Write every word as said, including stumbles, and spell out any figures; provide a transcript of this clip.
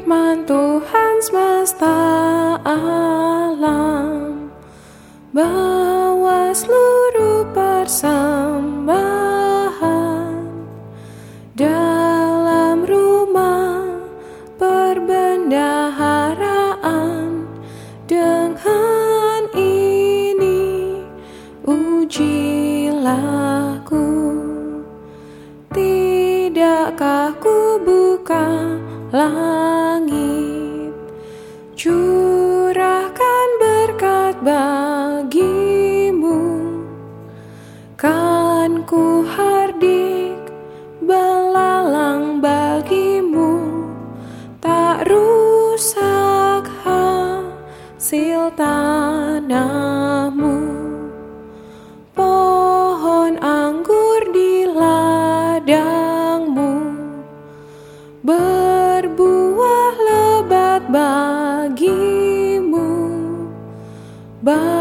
firman Tuhan semesta alam, bawa seluruh persembahan dalam rumah perbendaharaan. Dengan ini ujilah ku, tidakkah ku buka langit, curahkan berkat bagimu, kan ku hardik belalang bagimu, tak rusak hasil tanahmu. Pohon anggur di ladangmu berbuah lebat bagimu.